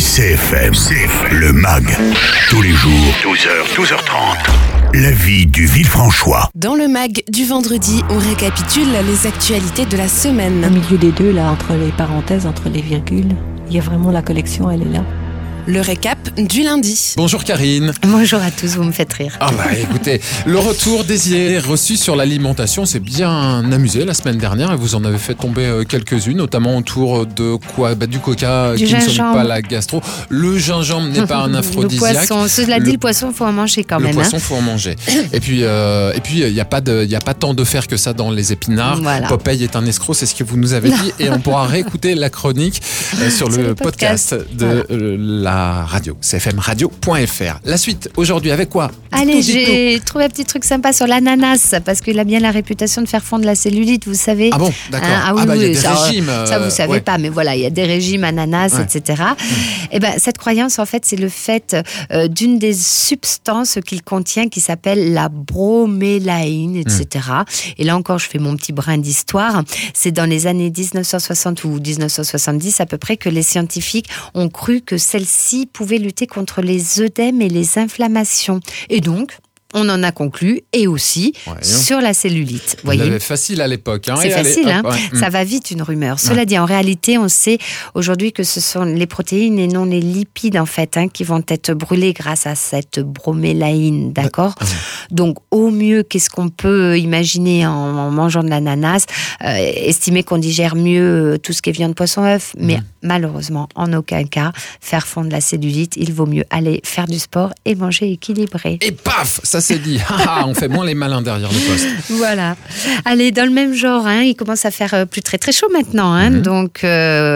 CFM, le MAG, tous les jours, 12h, 12h30. La vie du Villefranchois. Dans le MAG du vendredi, on récapitule les actualités de la semaine. Au milieu des deux, là, entre les parenthèses, entre les virgules, il y a vraiment la collection, elle est là. Le récap du lundi. Bonjour Karine. Bonjour à tous, vous me faites rire. Ah bah écoutez, le retour des idées reçues sur l'alimentation s'est bien amusé la semaine dernière et vous en avez fait tomber quelques-unes, notamment autour de quoi ? Du coca Du qui ne gingembre. sonne pas la gastro. Le gingembre n'est pas un aphrodisiaque. Le poisson, cela dit, le poisson, il faut en manger quand Le même. poisson, faut en manger. Et puis, il n'y a pas tant de fer que ça dans les épinards. Voilà. Popeye est un escroc, c'est ce que vous nous avez dit. Et on pourra réécouter la chronique sur le podcast de la radio, cfmradio.fr. La suite, aujourd'hui, avec quoi ? Allez, j'ai trouvé un petit truc sympa sur l'ananas, parce qu'il a bien la réputation de faire fondre la cellulite, vous savez. Ah bon, d'accord. Oui, il y a oui, des ça, régimes. Ça, vous savez pas, mais voilà, il y a des régimes ananas, etc. Et ben, cette croyance, en fait, c'est le fait d'une des substances qu'il contient qui s'appelle la bromélaïne, etc. Et là encore, je fais mon petit brin d'histoire. C'est dans les années 1960 ou 1970 à peu près que les scientifiques ont cru que celle-ci pouvait lutter contre les œdèmes et les inflammations. Et donc, on en a conclu, et aussi sur la cellulite. Vous l'avez facile à l'époque. C'est facile, ça va vite une rumeur. Cela dit, en réalité, on sait aujourd'hui que ce sont les protéines et non les lipides, en fait, qui vont être brûlés grâce à cette bromélaïne, d'accord ? Donc, au mieux, qu'est-ce qu'on peut imaginer en mangeant de l'ananas ? Estimer qu'on digère mieux tout ce qui est viande, poisson, œuf, mais malheureusement, en aucun cas, faire fondre la cellulite. Il vaut mieux aller faire du sport et manger équilibré. Et paf, ça c'est dit. On fait moins les malins derrière le poste. Voilà. Allez, dans le même genre, il commence à faire plus très très chaud maintenant. Donc,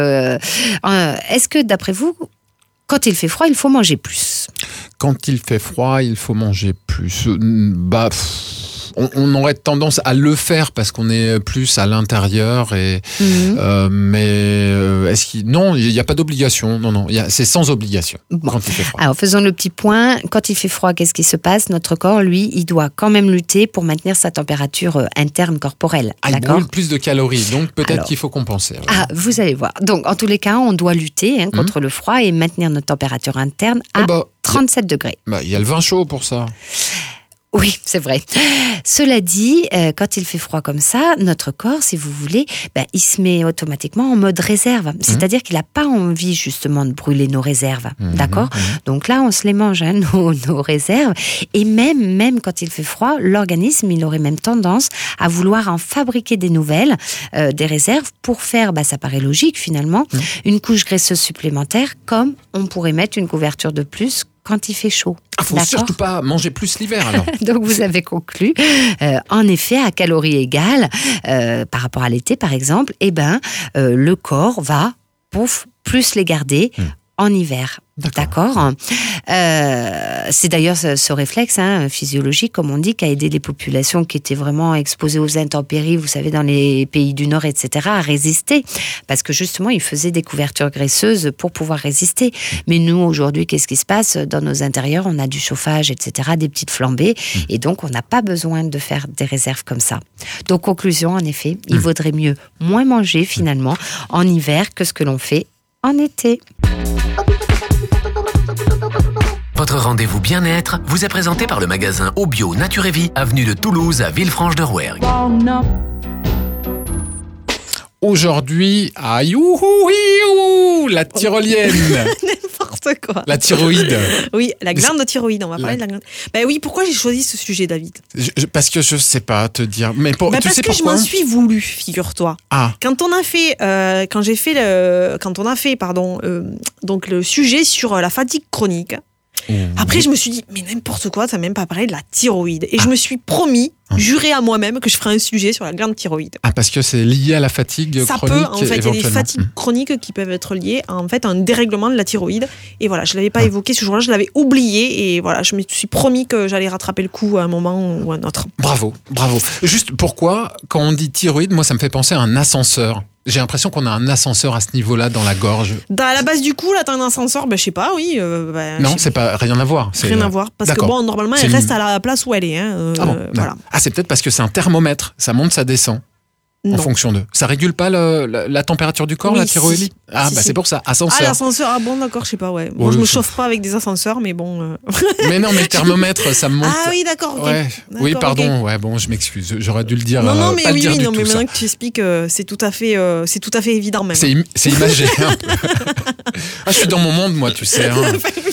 est-ce que d'après vous, quand il fait froid, il faut manger plus ? Quand il fait froid, il faut manger plus. On aurait tendance à le faire parce qu'on est plus à l'intérieur. Mais est-ce qu'il... Non, il n'y a pas d'obligation. Non, c'est sans obligation quand il fait froid. Alors, faisons le petit point. Quand il fait froid, qu'est-ce qui se passe ? Notre corps, lui, il doit quand même lutter pour maintenir sa température interne corporelle. Il brûle plus de calories, donc peut-être qu'il faut compenser. Ouais. Vous allez voir. Donc, en tous les cas, on doit lutter contre le froid et maintenir notre température interne à 37 degrés. Il y a le vin chaud pour ça. Oui, c'est vrai. Cela dit, quand il fait froid comme ça, notre corps, si vous voulez, il se met automatiquement en mode réserve. C'est-à-dire qu'il n'a pas envie justement de brûler nos réserves. D'accord ? Donc là, on se les mange, nos réserves. Et même quand il fait froid, l'organisme, il aurait même tendance à vouloir en fabriquer des nouvelles, des réserves, pour faire, ça paraît logique finalement, une couche graisseuse supplémentaire, comme on pourrait mettre une couverture de plus quand il fait chaud. Faut surtout pas manger plus l'hiver alors. Donc vous avez conclu, en effet, à calories égales, par rapport à l'été par exemple, le corps va plus les garder en hiver. D'accord. C'est d'ailleurs ce réflexe physiologique, comme on dit, qui a aidé les populations qui étaient vraiment exposées aux intempéries, vous savez, dans les pays du Nord, etc., à résister. Parce que justement, ils faisaient des couvertures graisseuses pour pouvoir résister. Mais nous, aujourd'hui, qu'est-ce qui se passe ? Dans nos intérieurs, on a du chauffage, etc., des petites flambées. Et donc, on n'a pas besoin de faire des réserves comme ça. Donc, conclusion, en effet, il vaudrait mieux moins manger, finalement, en hiver que ce que l'on fait en été. Votre rendez-vous bien-être vous est présenté par le magasin Obio Nature et Vie, avenue de Toulouse à Villefranche-de-Rouergue. Aujourd'hui, la tyrolienne. N'importe quoi. La thyroïde. Oui, la glande de thyroïde, on va parler de la glande. Oui, pourquoi j'ai choisi ce sujet, David ? Parce que je sais pas te dire. Mais tu parce sais que pourquoi ? je m'en suis voulu, figure-toi. Quand on a fait, donc le sujet sur la fatigue chronique. Après, je me suis dit, mais n'importe quoi, ça n'a même pas parlé de la thyroïde. Et je me suis promis, juré à moi-même que je ferais un sujet sur la glande thyroïde. Parce que c'est lié à la fatigue chronique. Ça peut, en fait, il y a des fatigues chroniques qui peuvent être liées à un dérèglement de la thyroïde. Et voilà, je ne l'avais pas évoqué ce jour-là, je l'avais oublié. Et voilà, je me suis promis que j'allais rattraper le coup à un moment ou à un autre. Bravo. Juste pourquoi, quand on dit thyroïde, moi, ça me fait penser à un ascenseur. J'ai l'impression qu'on a un ascenseur à ce niveau-là dans la gorge. À la base du cou, là, t'as un ascenseur, je sais pas, oui. Non, c'est pas rien à voir. Rien à voir, parce que normalement, elle reste à la place où elle est. Voilà. C'est peut-être parce que c'est un thermomètre, ça monte, ça descend. En fonction de. Ça régule pas la température du corps, la thyroïde? Ah, si. C'est pour ça. Ascenseur. Ah, l'ascenseur. Ah bon, d'accord, je sais pas, ouais. Moi, je me chauffe pas avec des ascenseurs, mais bon. Mais non, mais le thermomètre, ça me montre. Ah oui, d'accord, ok. Ouais. D'accord, oui, pardon. ok. Ouais, bon, je m'excuse. J'aurais dû le dire. Non, mais pas le dire du non, mais tout, maintenant ça. que tu expliques, c'est tout à fait évident même. C'est imagé. Hein. Je suis dans mon monde, moi, tu sais. Hein.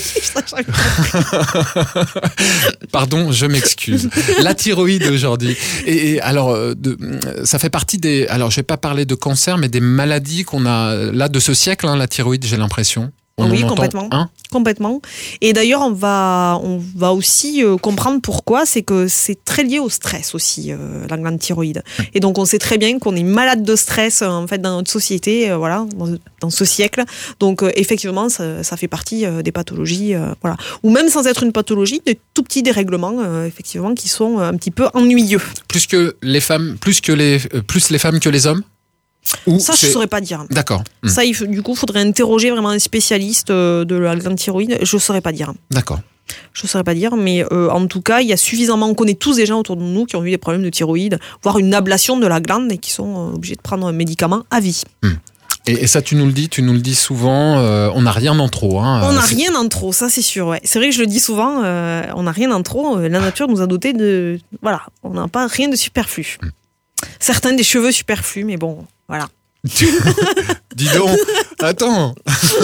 Pardon, je m'excuse. La thyroïde aujourd'hui. Et alors, ça fait partie des. Alors, je vais pas parler de cancer, mais des maladies qu'on a là de ce siècle. Hein, la thyroïde, j'ai l'impression. Oui, complètement. Complètement. Et d'ailleurs, on va aussi comprendre pourquoi. C'est que c'est très lié au stress aussi, la glande thyroïde. Et donc, on sait très bien qu'on est malade de stress en fait dans notre société, voilà, dans ce siècle. Donc, effectivement, ça fait partie des pathologies, voilà. Ou même sans être une pathologie, de tout petits dérèglements, effectivement, qui sont un petit peu ennuyeux. Plus les femmes que les hommes. Ça, je ne saurais pas dire. D'accord. Ça, du coup, il faudrait interroger vraiment un spécialiste de la glande thyroïde. Je ne saurais pas dire. D'accord. Je ne saurais pas dire, mais en tout cas, il y a suffisamment. On connaît tous des gens autour de nous qui ont eu des problèmes de thyroïde, voire une ablation de la glande et qui sont obligés de prendre un médicament à vie. Et ça, tu nous le dis souvent, on n'a rien en trop. Hein, on n'a rien en trop, ça c'est sûr. Ouais. C'est vrai que je le dis souvent, on n'a rien en trop. La nature nous a dotés de. Voilà, on n'a pas rien de superflu. Certains des cheveux superflus, mais bon, voilà. Dis donc, attends.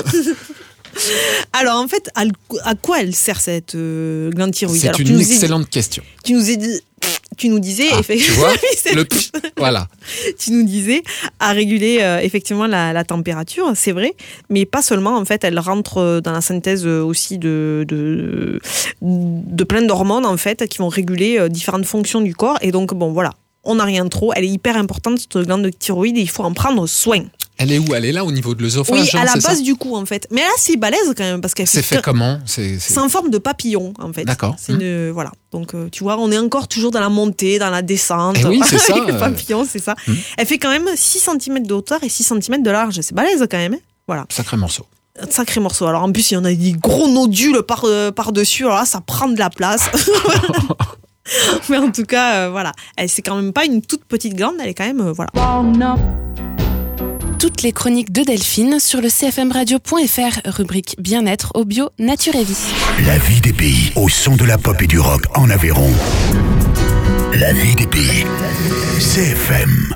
Alors en fait, à quoi elle sert cette glande thyroïde? C'est une excellente question. Tu nous disais, tu vois, voilà. Tu nous disais à réguler effectivement la température, c'est vrai, mais pas seulement. En fait, elle rentre dans la synthèse aussi de plein d'hormones en fait qui vont réguler différentes fonctions du corps. Et donc bon, voilà. On n'a rien trop, elle est hyper importante cette glande de thyroïde et il faut en prendre soin. Elle est où? Elle est là au niveau de l'œsophage? Oui, à la base du cou en fait. Mais là c'est balèze quand même parce qu'elle c'est fait comment? C'est en forme de papillon en fait. D'accord. C'est voilà. Donc tu vois, on est encore toujours dans la montée, dans la descente. Et oui, c'est ça. Le papillon, c'est ça. Elle fait quand même 6 cm de hauteur et 6 cm de large. C'est balèze quand même. Voilà. Sacré morceau. Sacré morceau. Alors en plus, il y en a des gros nodules par-dessus. Alors là, ça prend de la place. Mais en tout cas, voilà. C'est quand même pas une toute petite glande, elle est quand même, voilà. Toutes les chroniques de Delphine sur le cfmradio.fr, rubrique bien-être au bio, nature et vie. La vie des pays au son de la pop et du rock en Aveyron. La vie des pays. CFM.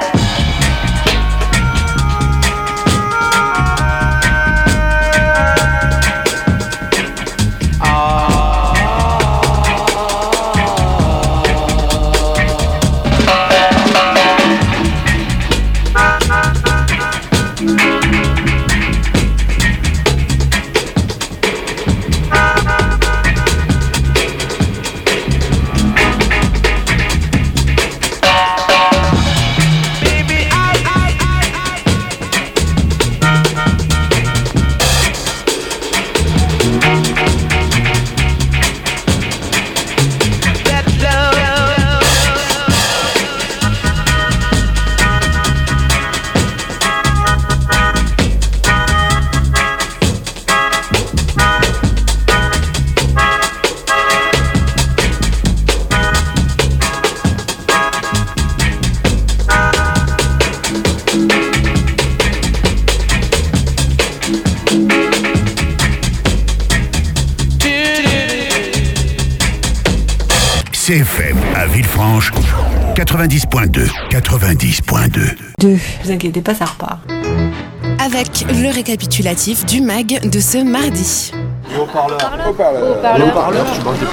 CFM à Villefranche, 90.2. 90.2. Vous inquiétez pas, ça repart. Avec le récapitulatif du MAG de ce mardi. Les haut-parleurs, tu manges des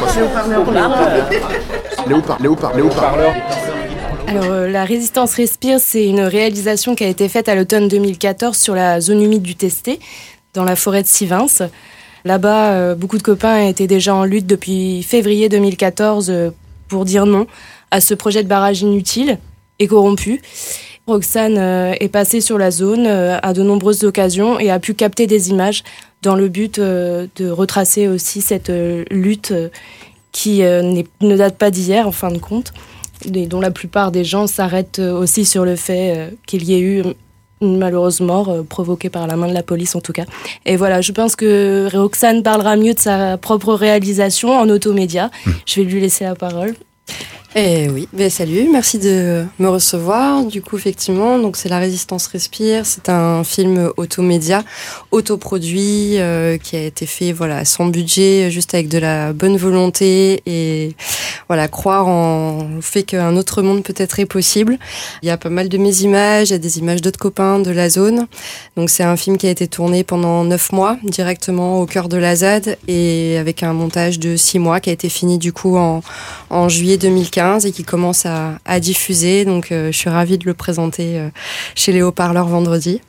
poissons. Les haut-parleurs. Alors, la Résistance Respire, c'est une réalisation qui a été faite à l'automne 2014 sur la zone humide du Testé, dans la forêt de Sivins. Là-bas, beaucoup de copains étaient déjà en lutte depuis février 2014 pour dire non à ce projet de barrage inutile et corrompu. Roxane est passée sur la zone à de nombreuses occasions et a pu capter des images dans le but de retracer aussi cette lutte qui ne date pas d'hier, en fin de compte, et dont la plupart des gens s'arrêtent aussi sur le fait qu'il y ait eu une malheureuse mort provoquée par la main de la police en tout cas. Et voilà, je pense que Roxane parlera mieux de sa propre réalisation en automédia. Je vais lui laisser la parole. Oui, salut, merci de me recevoir. Du coup, effectivement, donc c'est La Résistance respire. C'est un film automédia, autoproduit, qui a été fait sans budget, juste avec de la bonne volonté et croire en le fait qu'un autre monde peut-être est possible. Il y a pas mal de mes images, il y a des images d'autres copains de la zone. Donc c'est un film qui a été tourné pendant 9 mois, directement au cœur de la ZAD, et avec un montage de 6 mois qui a été fini du coup en juillet 2015 et qui commence à diffuser. Donc je suis ravie de le présenter chez les Haut-Parleurs vendredi.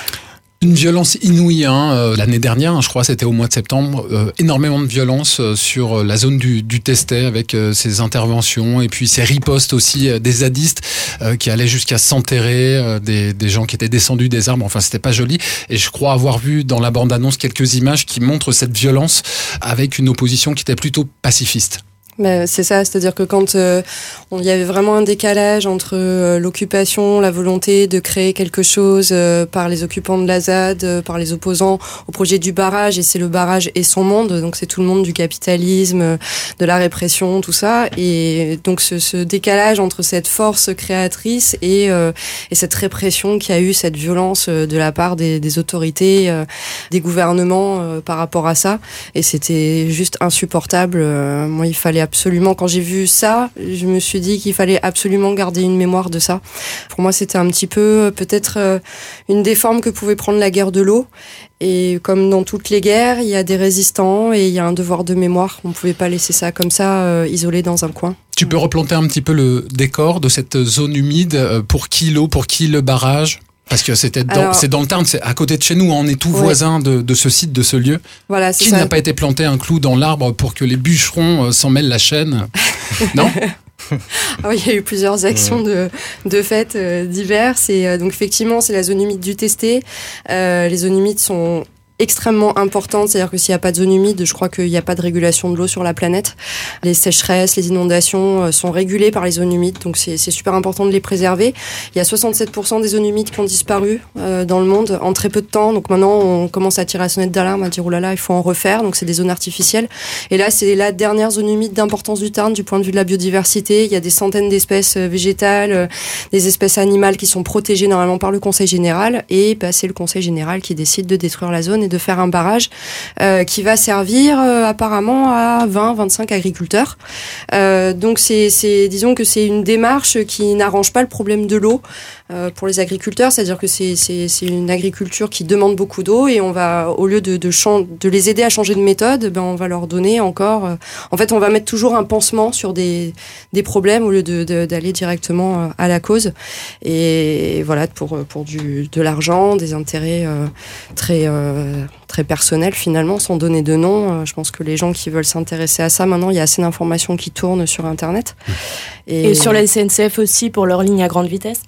Une violence inouïe, l'année dernière, je crois, c'était au mois de septembre, énormément de violence sur la zone du Testet avec ces interventions et puis ces ripostes aussi des zadistes qui allaient jusqu'à s'enterrer, des gens qui étaient descendus des arbres, enfin c'était pas joli, et je crois avoir vu dans la bande-annonce quelques images qui montrent cette violence avec une opposition qui était plutôt pacifiste. C'est ça, c'est-à-dire que quand il y avait vraiment un décalage entre l'occupation, la volonté de créer quelque chose par les occupants de la ZAD, par les opposants au projet du barrage, et c'est le barrage et son monde, donc c'est tout le monde du capitalisme, de la répression, tout ça, et donc ce décalage entre cette force créatrice et cette répression qui a eu, cette violence de la part des autorités, des gouvernements par rapport à ça, et c'était juste insupportable. Moi, il fallait absolument, quand j'ai vu ça, je me suis dit qu'il fallait absolument garder une mémoire de ça. Pour moi, c'était un petit peu peut-être une des formes que pouvait prendre la guerre de l'eau. Et comme dans toutes les guerres, il y a des résistants et il y a un devoir de mémoire. On ne pouvait pas laisser ça comme ça, isolé dans un coin. Tu peux replanter un petit peu le décor de cette zone humide. Pour qui l'eau, pour qui le barrage ? Parce que c'est dans le Tarn, c'est à côté de chez nous, on est tout voisins de ce site, de ce lieu. Voilà, c'est qui ça. n'a pas été planté un clou dans l'arbre pour que les bûcherons s'en mêlent la chaîne ? Non ? Oui, il y a eu plusieurs actions de fêtes diverses. Et donc effectivement, c'est la zone humide du Testet. Les zones humides sont extrêmement importante, c'est-à-dire que s'il n'y a pas de zone humide, je crois qu'il n'y a pas de régulation de l'eau sur la planète. Les sécheresses, les inondations sont régulées par les zones humides, donc c'est super important de les préserver. Il y a 67% des zones humides qui ont disparu dans le monde en très peu de temps, donc maintenant on commence à tirer la sonnette d'alarme, à dire oulala, il faut en refaire, donc c'est des zones artificielles. Et là, c'est la dernière zone humide d'importance du Tarn du point de vue de la biodiversité. Il y a des centaines d'espèces végétales, des espèces animales qui sont protégées normalement par le Conseil général, et c'est le Conseil général qui décide de détruire la zone et de faire un barrage qui va servir apparemment à 20-25 agriculteurs. Donc disons que c'est une démarche qui n'arrange pas le problème de l'eau pour les agriculteurs, c'est-à-dire que c'est une agriculture qui demande beaucoup d'eau, et on va, au lieu de les aider à changer de méthode, on va leur donner encore... en fait, on va mettre toujours un pansement sur des problèmes au lieu d'aller directement à la cause. Et voilà, pour de l'argent, des intérêts très personnels finalement, sans donner de nom. Je pense que les gens qui veulent s'intéresser à ça, maintenant, il y a assez d'informations qui tournent sur Internet. Et sur la SNCF aussi, pour leur ligne à grande vitesse.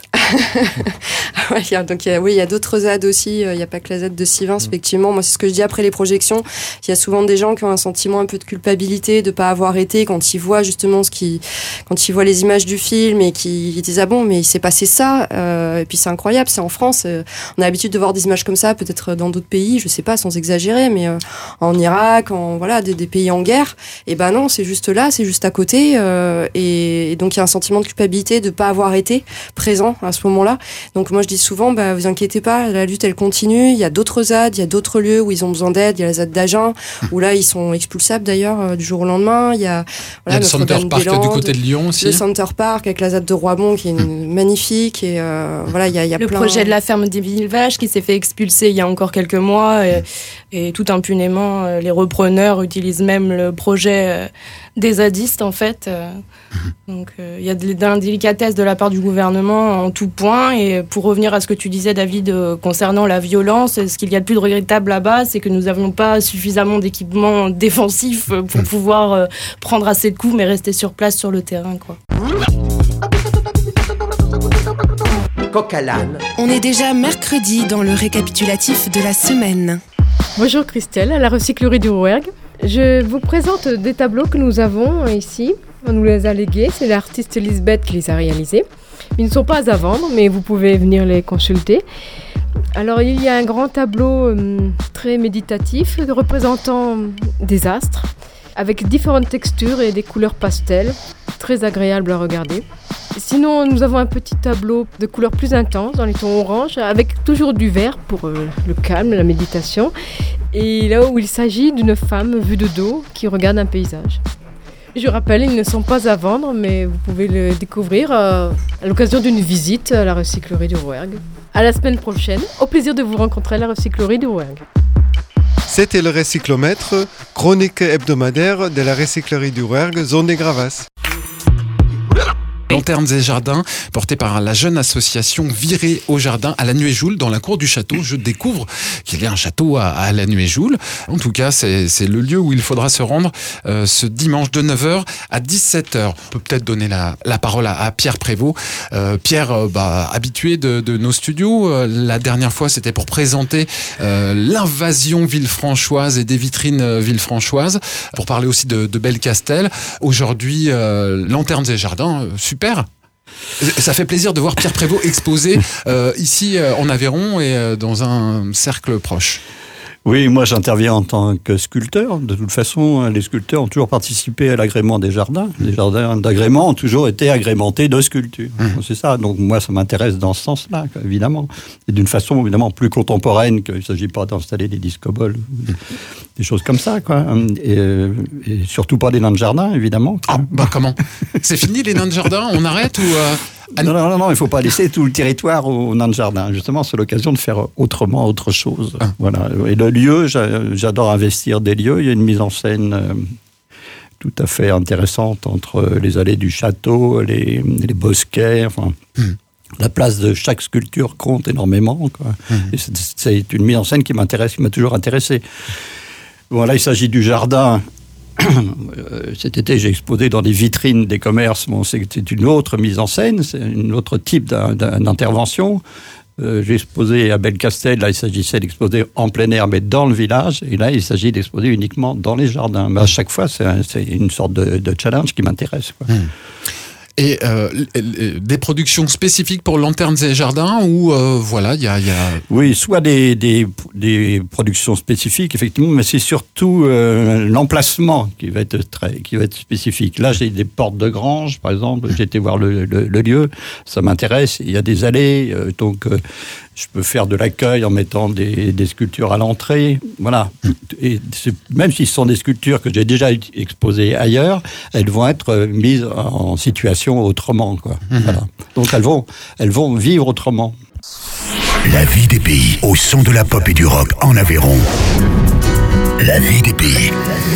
Il y a d'autres ZAD aussi, il n'y a pas que la ZAD de Sivins, effectivement. Moi, c'est ce que je dis après les projections. Il y a souvent des gens qui ont un sentiment un peu de culpabilité de ne pas avoir été, quand ils voient justement quand ils voient les images du film, et qui disent ah bon, mais il s'est passé ça, et puis c'est incroyable, c'est en France, on a l'habitude de voir des images comme ça, peut-être dans d'autres pays, je sais pas, sans exagérer, mais en Irak, des pays en guerre, et non, c'est juste là, c'est juste à côté, et donc il y a un sentiment de culpabilité de ne pas avoir été présent à ce moment-là. Donc moi je dis souvent, vous inquiétez pas, la lutte elle continue, il y a d'autres ZAD, il y a d'autres lieux où ils ont besoin d'aide, il y a la ZAD d'Agen, où là ils sont expulsables d'ailleurs du jour au lendemain, il y a le Center Park du côté de Lyon aussi. Le Center Park avec la ZAD de Roibon qui est magnifique, et il y a le plein... projet de la ferme des Villes-Vaches qui s'est fait expulser il y a encore quelques mois, et tout impunément les repreneurs utilisent même le projet des zadistes en fait. Donc il y a de l'indélicatesse de la part du gouvernement en tout point. Et pour revenir à ce que tu disais, David, concernant la violence, ce qu'il y a de plus de regrettable là-bas, c'est que nous n'avons pas suffisamment d'équipements défensifs pour pouvoir prendre assez de coups, mais rester sur place sur le terrain, quoi. Coq à l'âne. On est déjà mercredi dans le récapitulatif de la semaine. Bonjour Christelle, à la recyclerie du Rouergue. Je vous présente des tableaux que nous avons ici. On nous les a légués, c'est l'artiste Lisbeth qui les a réalisés. Ils ne sont pas à vendre, mais vous pouvez venir les consulter. Alors il y a un grand tableau très méditatif représentant des astres, avec différentes textures et des couleurs pastel. très agréable à regarder. Sinon, nous avons un petit tableau de couleurs plus intenses, dans les tons orange, avec toujours du vert pour le calme, la méditation. Et là où il s'agit d'une femme vue de dos qui regarde un paysage. Je rappelle, ils ne sont pas à vendre, mais vous pouvez le découvrir à l'occasion d'une visite à la recyclerie du Rouergue. À la semaine prochaine, au plaisir de vous rencontrer à la recyclerie du Rouergue. C'était le Recyclomètre, chronique hebdomadaire de la recyclerie du Rouergue, zone des Gravas. Lanternes et jardins, porté par la jeune association Virée au jardin à La Nuéjoule, dans la cour du château. Je découvre qu'il y a un château à La Nuéjoule. En tout cas, c'est le lieu où il faudra se rendre ce dimanche de 9h à 17h. On peut peut-être donner la parole à Pierre Prévost. Pierre, habitué de nos studios. La dernière fois, c'était pour présenter l'invasion villefranchoise et des vitrines villefranchoises, pour parler aussi de Belcastel. Aujourd'hui, Lanternes et jardins, super. Ça fait plaisir de voir Pierre Prévost exposé ici en Aveyron et dans un cercle proche. Oui, moi j'interviens en tant que sculpteur. De toute façon, les sculpteurs ont toujours participé à l'agrément des jardins. Les jardins d'agrément ont toujours été agrémentés de sculptures. C'est ça, donc moi ça m'intéresse dans ce sens-là, évidemment. Et d'une façon évidemment plus contemporaine, qu'il ne s'agit pas d'installer des discoboles, des choses comme ça, quoi. Et surtout pas des nains de jardin, évidemment. Comment ? C'est fini les nains de jardin ? On arrête ou Non, il ne faut pas laisser tout le territoire aux nains de jardin. Justement, c'est l'occasion de faire autrement, autre chose. Voilà. Et le lieu, j'adore investir des lieux. Il y a une mise en scène tout à fait intéressante entre les allées du château, les bosquets, enfin... La place de chaque sculpture compte énormément, quoi. Et c'est une mise en scène qui m'a toujours intéressé. Voilà, il s'agit du jardin. Cet été, j'ai exposé dans des vitrines des commerces. Bon, c'est une autre mise en scène, c'est un autre type d'intervention. J'ai exposé à Belcastel, là, il s'agissait d'exposer en plein air, mais dans le village. Et là, il s'agit d'exposer uniquement dans les jardins. Mais à chaque fois, c'est une sorte de challenge qui m'intéresse, quoi. Et des productions spécifiques pour Lanternes et jardins ou voilà, il y a... Oui, soit des productions spécifiques, effectivement, mais c'est surtout l'emplacement qui va être spécifique. Là, j'ai des portes de grange, par exemple. J'ai été voir le lieu, ça m'intéresse. Il y a des allées, donc je peux faire de l'accueil en mettant des sculptures à l'entrée. Voilà. Et même si ce sont des sculptures que j'ai déjà exposées ailleurs, elles vont être mises en situation autrement, quoi. Voilà. Donc elles vont vivre autrement. La vie des pays au son de la pop et du rock en Aveyron. La vie des pays.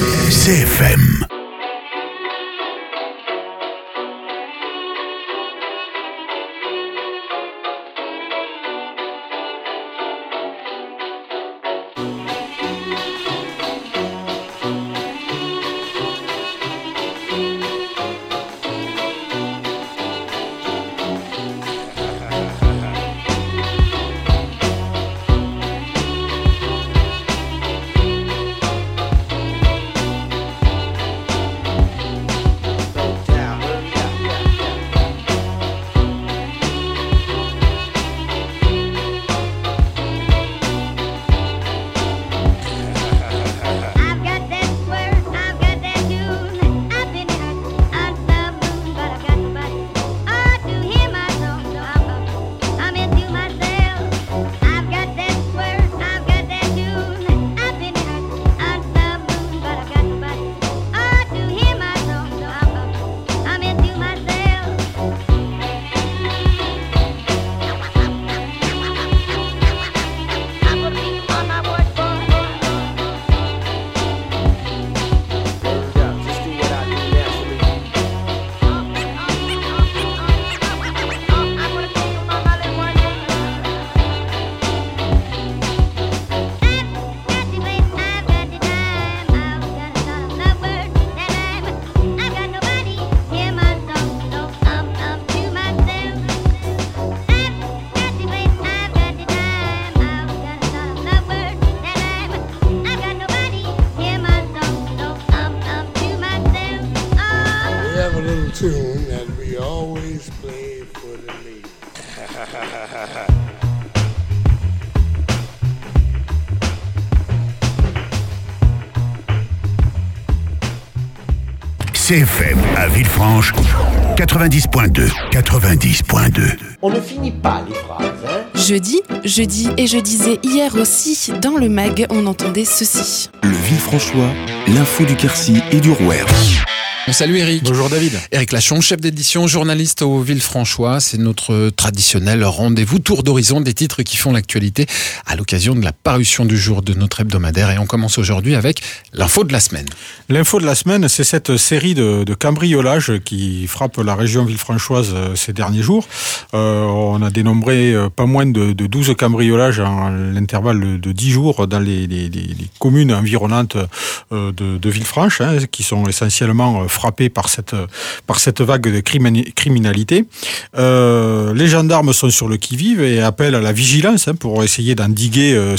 CFM. tune that we always play for the ladies. CFM à Villefranche, 90.2. 90.2. On ne finit pas les phrases, hein. Jeudi, je dis et je disais hier aussi, dans le mag, on entendait ceci. Le Villefranchois, l'info du Quercy et du Rouergue. On salue Eric. Bonjour David. Eric Lachon, chef d'édition, journaliste au Villefranchois. C'est notre traditionnel rendez-vous tour d'horizon des titres qui font l'actualité à l'occasion de la parution du jour de notre hebdomadaire. Et on commence aujourd'hui avec l'info de la semaine. L'info de la semaine, c'est cette série de cambriolages qui frappe la région villefranchoise ces derniers jours. On a dénombré pas moins de 12 cambriolages en l'intervalle de 10 jours dans les communes environnantes de Villefranche, hein, qui sont essentiellement frappés par cette vague de criminalité. Les gendarmes sont sur le qui-vive et appellent à la vigilance pour essayer d'endiguer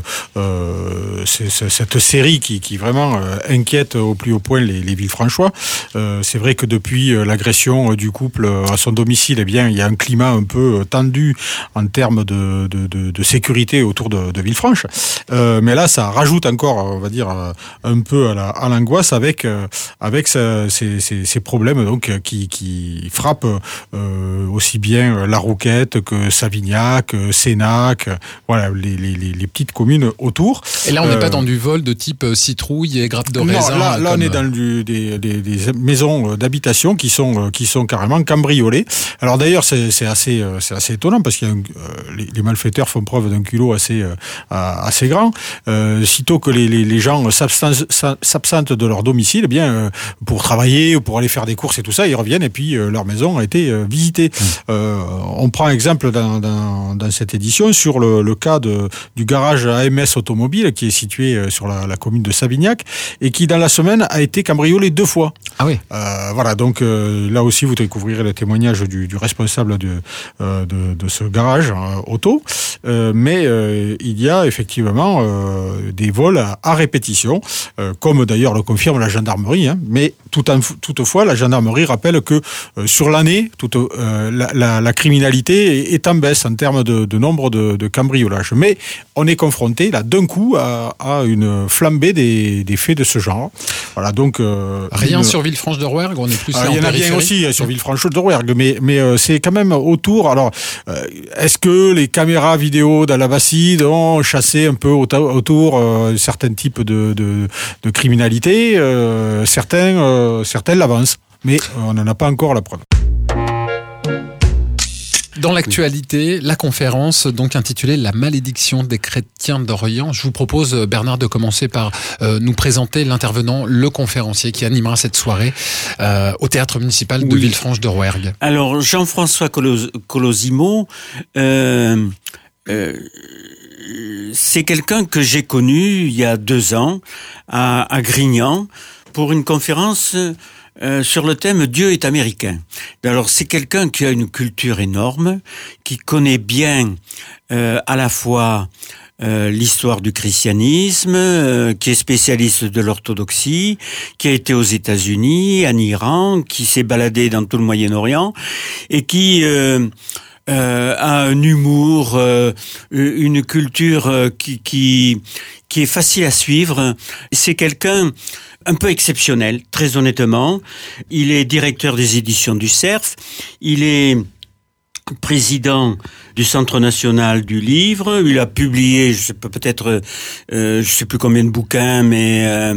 cette série qui vraiment inquiète au plus haut point les Villefranchois. C'est vrai que depuis l'agression du couple à son domicile, eh bien, il y a un climat un peu tendu en termes de sécurité autour de Villefranche. Mais là, ça rajoute encore, on va dire, un peu à l'angoisse avec ces problèmes donc qui frappent aussi bien La Rouquette que Savignac, Sénac, voilà les petites communes autour. Et là, on n'est pas dans du vol de type citrouille et grappe de raisin. Non, là on est dans des maisons d'habitation qui sont carrément cambriolées. Alors d'ailleurs, c'est assez étonnant parce que les malfaiteurs font preuve d'un culot assez grand. Sitôt que les gens s'absentent de leur domicile, eh bien pour travailler ou pour aller faire des courses et tout ça, ils reviennent et puis leur maison a été visitée. On prend exemple dans cette édition sur le cas du garage AMS Automobile qui est situé sur la commune de Savignac et qui dans la semaine a été cambriolé 2 fois. Ah oui. Voilà, donc là aussi vous découvrirez le témoignage du responsable de ce garage auto. Mais il y a effectivement des vols à répétition, comme d'ailleurs le confirme la gendarmerie, hein, mais toutefois, la gendarmerie rappelle que sur l'année, la criminalité est en baisse en termes de nombre de cambriolages. Mais on est confronté, là, d'un coup, à une flambée des faits de ce genre. Voilà, donc... rien sur Villefranche de Rouergue, on est plus là en périphérie. Il y en a bien aussi sur Villefranche de Rouergue, mais c'est quand même autour. Alors, est-ce que les caméras vidéo dans la Bastide ont chassé un peu autour certains types de criminalité? Certains l'avancent, mais on n'en a pas encore la preuve. Dans l'actualité, la conférence donc intitulée « La malédiction des chrétiens d'Orient ». Je vous propose, Bernard, de commencer par nous présenter l'intervenant, le conférencier qui animera cette soirée au théâtre municipal de Villefranche de Rouergue. Alors, Jean-François Colosimo, c'est quelqu'un que j'ai connu il y a 2 ans à Grignan pour une conférence sur le thème « Dieu est américain ». Alors c'est quelqu'un qui a une culture énorme, qui connaît bien à la fois l'histoire du christianisme, qui est spécialiste de l'orthodoxie, qui a été aux États-Unis, en Iran, qui s'est baladé dans tout le Moyen-Orient et qui a un humour, une culture qui est facile à suivre. C'est quelqu'un un peu exceptionnel, très honnêtement. Il est directeur des éditions du Cerf. Il est président du Centre national du livre. Il a publié, je sais plus combien de bouquins, mais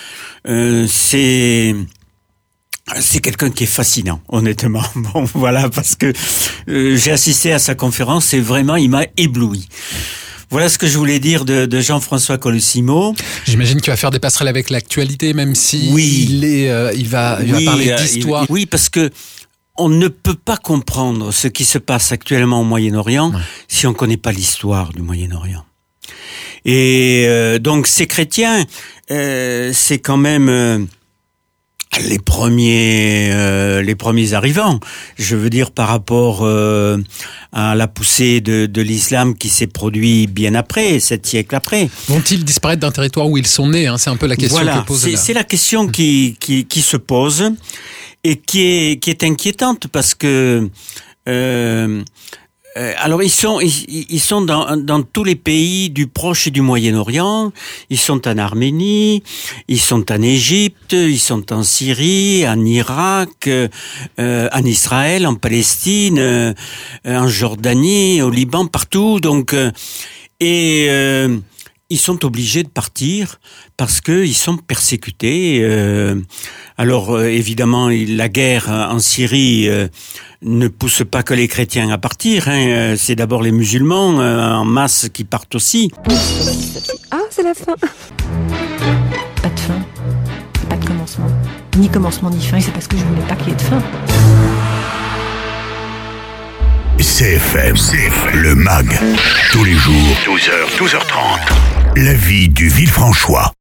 c'est quelqu'un qui est fascinant, honnêtement. Bon, voilà, parce que j'ai assisté à sa conférence et vraiment, il m'a ébloui. Voilà ce que je voulais dire de Jean-François Colosimo. J'imagine qu'il va faire des passerelles avec l'actualité, même si il va parler d'histoire. Oui, parce que on ne peut pas comprendre ce qui se passe actuellement au Moyen-Orient si on ne connaît pas l'histoire du Moyen-Orient. Et donc ces chrétiens, c'est quand même les premiers arrivants. Je veux dire par rapport à la poussée de l'islam qui s'est produit bien après, 7 siècles après. Vont-ils disparaître d'un territoire où ils sont nés, hein? C'est un peu la question que pose là. C'est la question qui se pose et qui est inquiétante parce que Alors ils sont dans tous les pays du Proche et du Moyen-Orient. Ils sont en Arménie, ils sont en Égypte, ils sont en Syrie, en Irak, en Israël, en Palestine, en Jordanie, au Liban, partout. Donc ils sont obligés de partir parce qu'ils sont persécutés. Alors évidemment, la guerre en Syrie ne pousse pas que les chrétiens à partir. C'est d'abord les musulmans en masse qui partent aussi. Ah, c'est la fin. Pas de fin, pas de commencement. Ni commencement ni fin, et c'est parce que je voulais pas qu'il y ait de fin. CFM, le MAG, tous les jours, 12h, 12h30. La vie du Villefranchois.